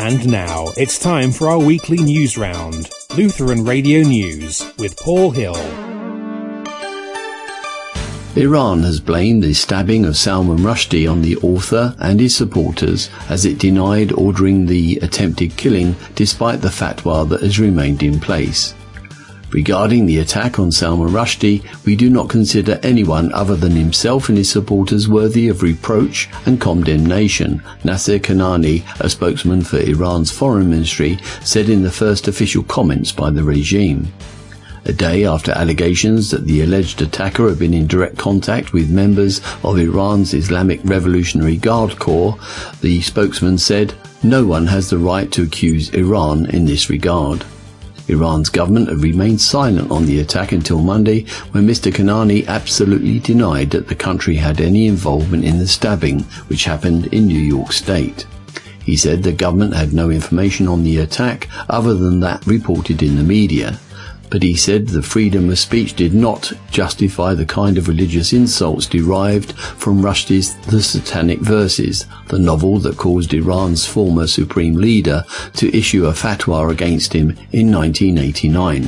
And now it's time for our weekly news round. Lutheran Radio News with Paul Hill. Iran has blamed the stabbing of Salman Rushdie on the author and his supporters, as it denied ordering the attempted killing despite the fatwa that has remained in place. Regarding the attack on Salman Rushdie, we do not consider anyone other than himself and his supporters worthy of reproach and condemnation, Nasser Kanani, a spokesman for Iran's foreign ministry, said in the first official comments by the regime. A day after allegations that the alleged attacker had been in direct contact with members of Iran's Islamic Revolutionary Guard Corps, the spokesman said, "No one has the right to accuse Iran in this regard." Iran's government had remained silent on the attack until Monday, when Mr. Kanani absolutely denied that the country had any involvement in the stabbing, which happened in New York State. He said the government had no information on the attack other than that reported in the media. But he said the freedom of speech did not justify the kind of religious insults derived from Rushdie's The Satanic Verses, the novel that caused Iran's former supreme leader to issue a fatwa against him in 1989.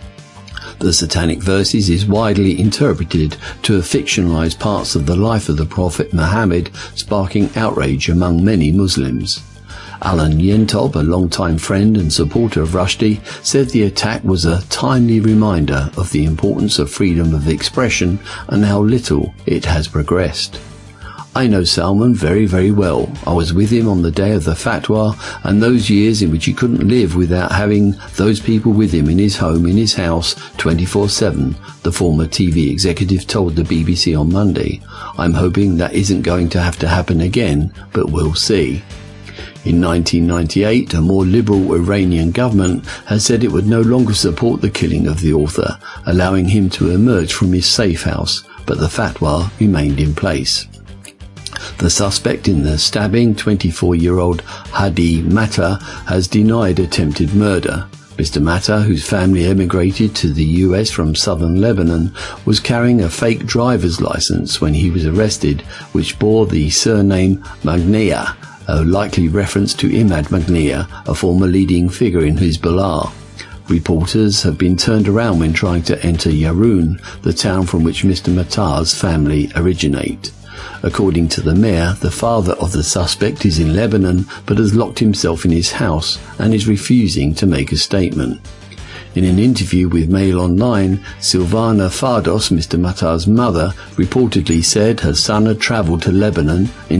The Satanic Verses is widely interpreted to have fictionalized parts of the life of the Prophet Muhammad, sparking outrage among many Muslims. Alan Yentob, a longtime friend and supporter of Rushdie, said the attack was a timely reminder of the importance of freedom of expression and how little it has progressed. "I know Salman very, very well. I was with him on the day of the fatwa and those years in which he couldn't live without having those people with him in his home, in his house, 24/7, the former TV executive told the BBC on Monday. "I'm hoping that isn't going to have to happen again, but we'll see." In 1998, a more liberal Iranian government has said it would no longer support the killing of the author, allowing him to emerge from his safe house, but the fatwa remained in place. The suspect in the stabbing, 24-year-old Hadi Matar, has denied attempted murder. Mr. Matar, whose family emigrated to the US from southern Lebanon, was carrying a fake driver's license when he was arrested, which bore the surname Magneya, a likely reference to Imad Magneya, a former leading figure in Hezbollah. Reporters have been turned around when trying to enter Yaroun, the town from which Mr. Matar's family originate. According to the mayor, the father of the suspect is in Lebanon but has locked himself in his house and is refusing to make a statement. In an interview with Mail Online, Silvana Fardos, Mr. Matar's mother, reportedly said her son had travelled to Lebanon in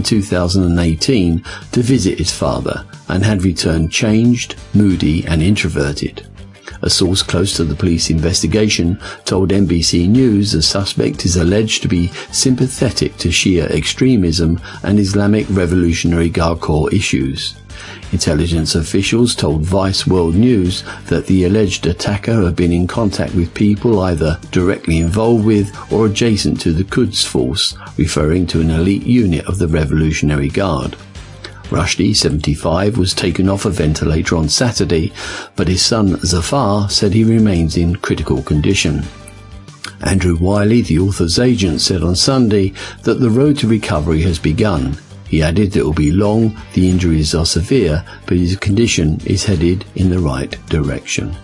2018 to visit his father and had returned changed, moody and introverted. A source close to the police investigation told NBC News the suspect is alleged to be sympathetic to Shia extremism and Islamic Revolutionary Guard Corps issues. Intelligence officials told Vice World News that the alleged attacker had been in contact with people either directly involved with or adjacent to the Quds Force, referring to an elite unit of the Revolutionary Guard. Rushdie, 75, was taken off a ventilator on Saturday, but his son Zafar said he remains in critical condition. Andrew Wiley, the author's agent, said on Sunday that the road to recovery has begun. He added it will be long, the injuries are severe, but his condition is headed in the right direction.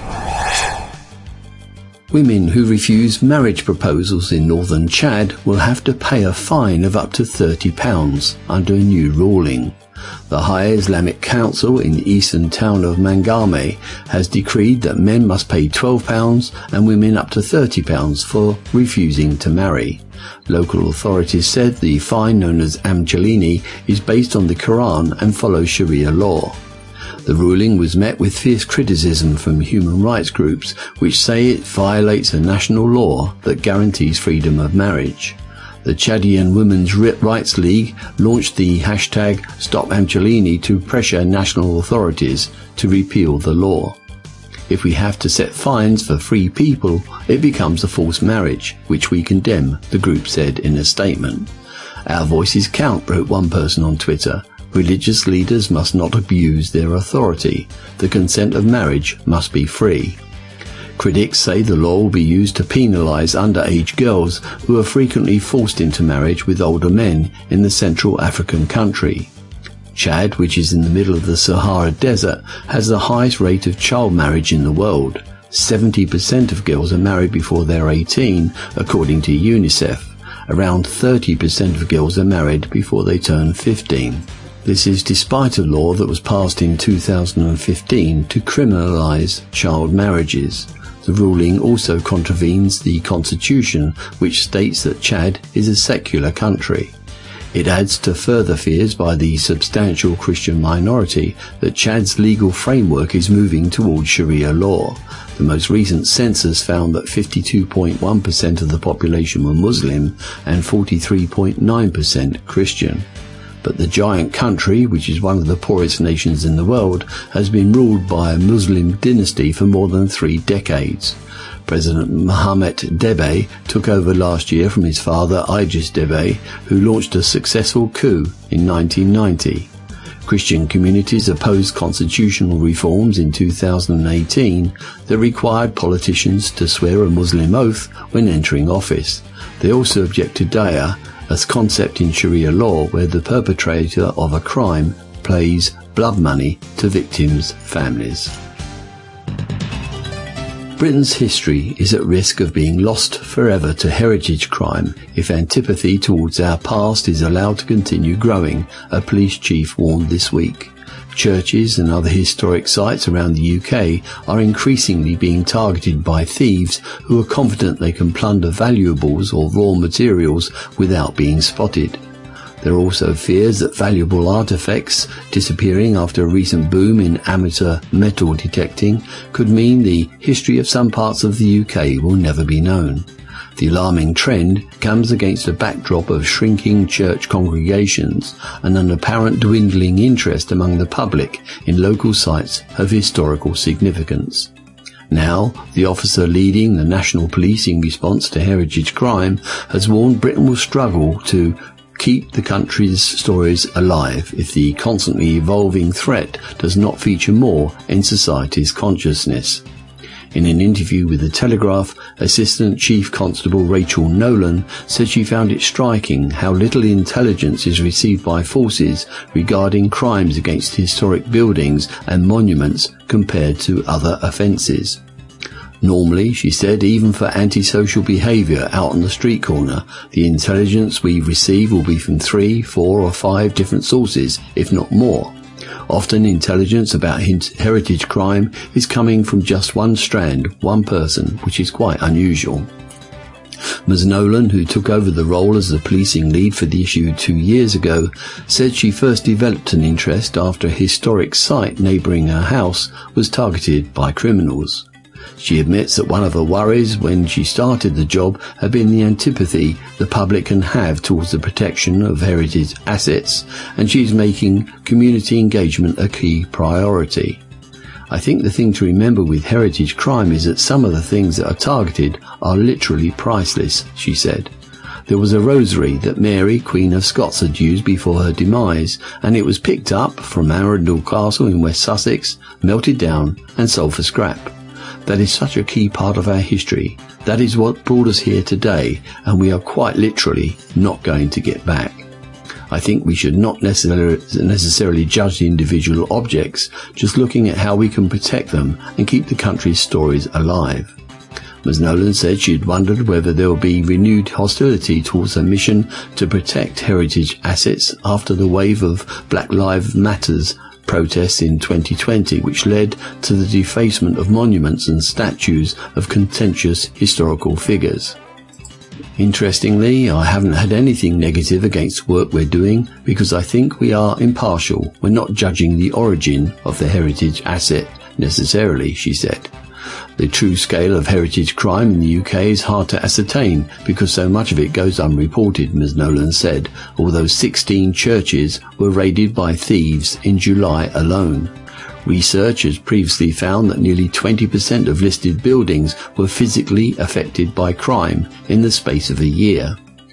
Women who refuse marriage proposals in northern Chad will have to pay a fine of up to £30 under a new ruling. The High Islamic Council in the eastern town of Mangame has decreed that men must pay £12 and women up to £30 for refusing to marry. Local authorities said the fine, known as Amjalini, is based on the Quran and follows Sharia law. The ruling was met with fierce criticism from human rights groups, which say it violates a national law that guarantees freedom of marriage. The Chadian Women's Rights League launched the hashtag #StopAmjalini to pressure national authorities to repeal the law. If we have to set fines for free people, it becomes a forced marriage, which we condemn, the group said in a statement. Our voices count, wrote one person on Twitter. Religious leaders must not abuse their authority. The consent of marriage must be free. Critics say the law will be used to penalise underage girls who are frequently forced into marriage with older men in the Central African country. Chad, which is in the middle of the Sahara Desert, has the highest rate of child marriage in the world. 70% of girls are married before they're 18, according to UNICEF. Around 30% of girls are married before they turn 15. This is despite a law that was passed in 2015 to criminalize child marriages. The ruling also contravenes the constitution, which states that Chad is a secular country. It adds to further fears by the substantial Christian minority that Chad's legal framework is moving towards Sharia law. The most recent census found that 52.1% of the population were Muslim and 43.9% Christian. But the giant country, which is one of the poorest nations in the world, has been ruled by a Muslim dynasty for more than 3 decades. President Mohamed Debe took over last year from his father Idris Deby, who launched a successful coup in 1990. Christian communities opposed constitutional reforms in 2018 that required politicians to swear a Muslim oath when entering office. They also object to Daya, a concept in Sharia law where the perpetrator of a crime pays blood money to victims' families. Britain's history is at risk of being lost forever to heritage crime if antipathy towards our past is allowed to continue growing, a police chief warned this week. Churches and other historic sites around the UK are increasingly being targeted by thieves who are confident they can plunder valuables or raw materials without being spotted. There are also fears that valuable artefacts disappearing after a recent boom in amateur metal detecting could mean the history of some parts of the UK will never be known. The alarming trend comes against a backdrop of shrinking church congregations and an apparent dwindling interest among the public in local sites of historical significance. Now, the officer leading the national policing response to heritage crime has warned Britain will struggle to keep the country's stories alive if the constantly evolving threat does not feature more in society's consciousness. In an interview with The Telegraph, Assistant Chief Constable Rachel Nolan said she found it striking how little intelligence is received by forces regarding crimes against historic buildings and monuments compared to other offences. Normally, she said, even for antisocial behaviour out on the street corner, the intelligence we receive will be from 3, 4 or 5 different sources, if not more. Often intelligence about heritage crime is coming from just one strand, one person, which is quite unusual. Ms Nolan, who took over the role as the policing lead for the issue 2 years ago, said she first developed an interest after a historic site neighbouring her house was targeted by criminals. She admits that one of her worries when she started the job had been the antipathy the public can have towards the protection of heritage assets, and she is making community engagement a key priority. I think the thing to remember with heritage crime is that some of the things that are targeted are literally priceless, she said. There was a rosary that Mary, Queen of Scots, had used before her demise, and it was picked up from Arundel Castle in West Sussex, melted down and sold for scrap. That is such a key part of our history. That is what brought us here today, and we are quite literally not going to get back. I think we should not necessarily judge the individual objects, just looking at how we can protect them and keep the country's stories alive. Ms Nolan said she had wondered whether there will be renewed hostility towards her mission to protect heritage assets after the wave of Black Lives Matters protests in 2020, which led to the defacement of monuments and statues of contentious historical figures. Interestingly, I haven't had anything negative against work we're doing because I think we are impartial. We're not judging the origin of the heritage asset necessarily, she said. The true scale of heritage crime in the UK is hard to ascertain because so much of it goes unreported, Ms Nolan said, although 16 churches were raided by thieves in July alone. Research has previously found that nearly 20% of listed buildings were physically affected by crime in the space of a year.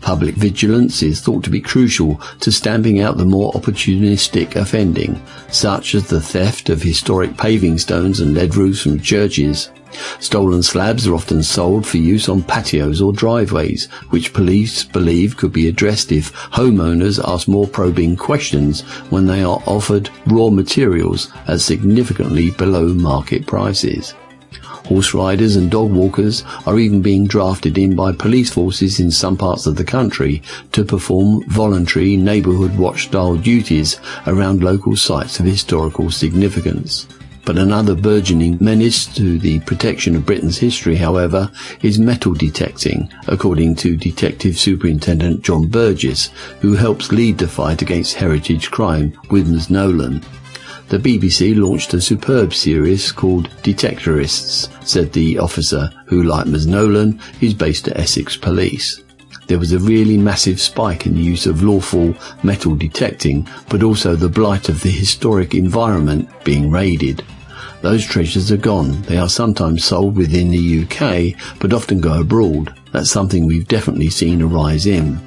Public vigilance is thought to be crucial to stamping out the more opportunistic offending, such as the theft of historic paving stones and lead roofs from churches. Stolen slabs are often sold for use on patios or driveways, which police believe could be addressed if homeowners ask more probing questions when they are offered raw materials at significantly below market prices. Horse riders and dog walkers are even being drafted in by police forces in some parts of the country to perform voluntary neighbourhood watch-style duties around local sites of historical significance. But another burgeoning menace to the protection of Britain's history, however, is metal detecting, according to Detective Superintendent John Burgess, who helps lead the fight against heritage crime with Ms Nolan. The BBC launched a superb series called Detectorists, said the officer, who, like Ms Nolan, is based at Essex Police. There was a really massive spike in the use of lawful metal detecting, but also the blight of the historic environment being raided. Those treasures are gone. They are sometimes sold within the UK, but often go abroad. That's something we've definitely seen a rise in.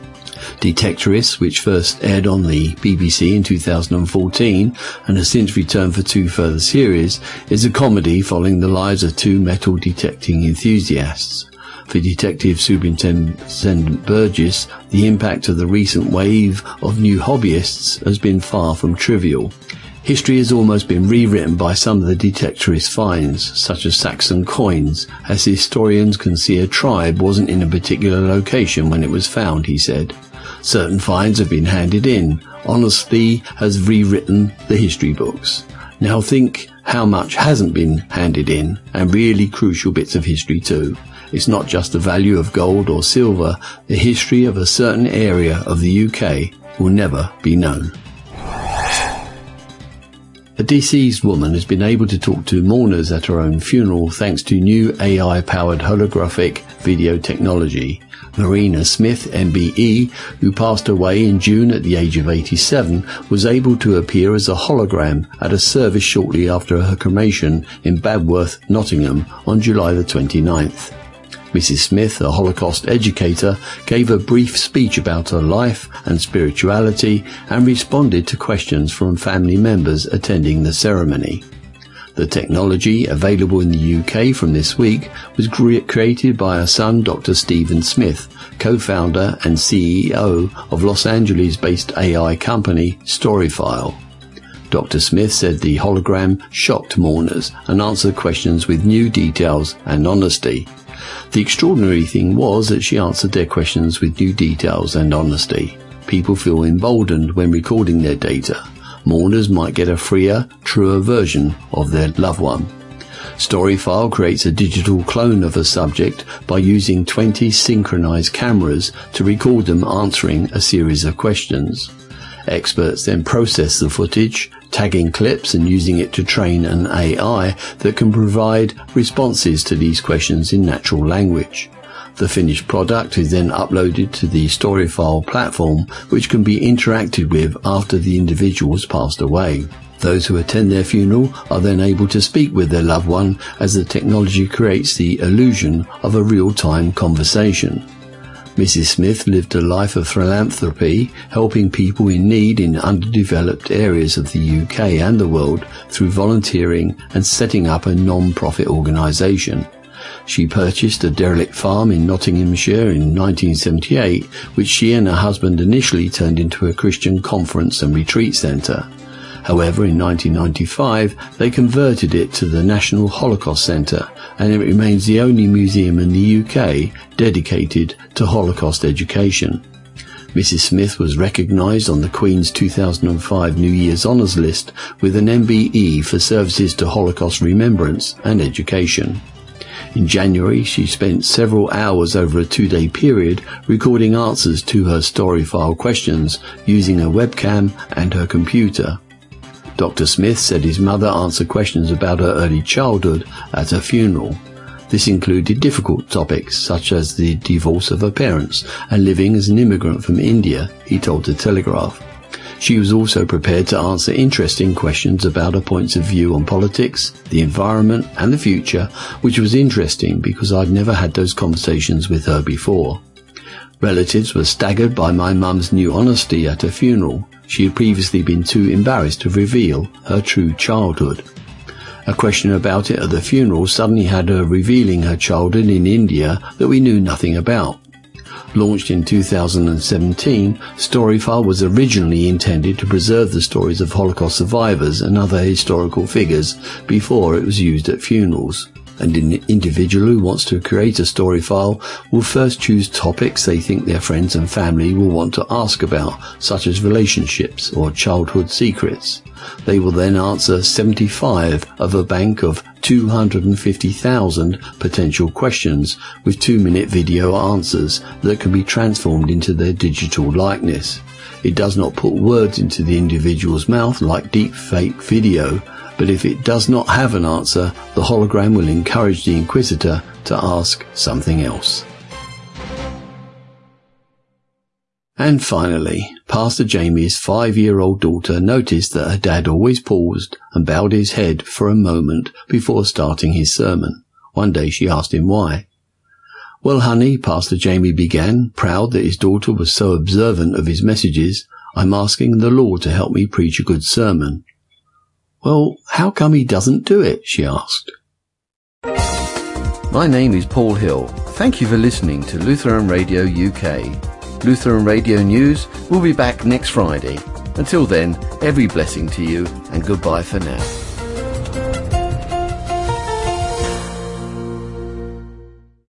Detectorists, which first aired on the BBC in 2014 and has since returned for 2 further series, is a comedy following the lives of 2 metal detecting enthusiasts. For Detective Superintendent Burgess, the impact of the recent wave of new hobbyists has been far from trivial. History has almost been rewritten by some of the detectorist finds, such as Saxon coins, as historians can see a tribe wasn't in a particular location when it was found, he said. Certain finds have been handed in. Honesty has rewritten the history books. Now think how much hasn't been handed in, and really crucial bits of history too. It's not just the value of gold or silver, the history of a certain area of the UK will never be known. A deceased woman has been able to talk to mourners at her own funeral thanks to new AI-powered holographic video technology. Marina Smith, MBE, who passed away in June at the age of 87, was able to appear as a hologram at a service shortly after her cremation in Babworth, Nottingham, on July the 29th. Mrs. Smith, a Holocaust educator, gave a brief speech about her life and spirituality and responded to questions from family members attending the ceremony. The technology, available in the UK from this week, was created by her son Dr. Stephen Smith, co-founder and CEO of Los Angeles-based AI company Storyfile. Dr. Smith said the hologram shocked mourners and answered questions with new details and honesty. The extraordinary thing was that she answered their questions with new details and honesty. People feel emboldened when recording their data. Mourners might get a freer, truer version of their loved one. Storyfile creates a digital clone of a subject by using 20 synchronized cameras to record them answering a series of questions. Experts then process the footage, tagging clips and using it to train an AI that can provide responses to these questions in natural language. The finished product is then uploaded to the Storyfile platform, which can be interacted with after the individual has passed away. Those who attend their funeral are then able to speak with their loved one as the technology creates the illusion of a real-time conversation. Mrs. Smith lived a life of philanthropy, helping people in need in underdeveloped areas of the UK and the world through volunteering and setting up a non-profit organisation. She purchased a derelict farm in Nottinghamshire in 1978, which she and her husband initially turned into a Christian conference and retreat centre. However, in 1995, they converted it to the National Holocaust Centre, and it remains the only museum in the UK dedicated to Holocaust education. Mrs. Smith was recognised on the Queen's 2005 New Year's Honours List with an MBE for services to Holocaust remembrance and education. In January, she spent several hours over a 2-day period recording answers to her Storyfile questions using a webcam and her computer. Dr. Smith said his mother answered questions about her early childhood at her funeral. This included difficult topics such as the divorce of her parents and living as an immigrant from India, he told The Telegraph. She was also prepared to answer interesting questions about her points of view on politics, the environment and the future, which was interesting because I'd never had those conversations with her before. Relatives were staggered by my mum's new honesty at her funeral. She had previously been too embarrassed to reveal her true childhood. A question about it at the funeral suddenly had her revealing her childhood in India that we knew nothing about. Launched in 2017, Storyfile was originally intended to preserve the stories of Holocaust survivors and other historical figures before it was used at funerals. And an individual who wants to create a story file will first choose topics they think their friends and family will want to ask about, such as relationships or childhood secrets. They will then answer 75 of a bank of 250,000 potential questions with 2-minute video answers that can be transformed into their digital likeness. It does not put words into the individual's mouth like deepfake video, but if it does not have an answer, the hologram will encourage the inquisitor to ask something else. And finally, Pastor Jamie's 5-year-old daughter noticed that her dad always paused and bowed his head for a moment before starting his sermon. One day she asked him why. "Well, honey," Pastor Jamie began, proud that his daughter was so observant of his messages, "I'm asking the Lord to help me preach a good sermon." "Well, how come he doesn't do it?" she asked. My name is Paul Hill. Thank you for listening to Lutheran Radio UK. Lutheran Radio News will be back next Friday. Until then, every blessing to you and goodbye for now.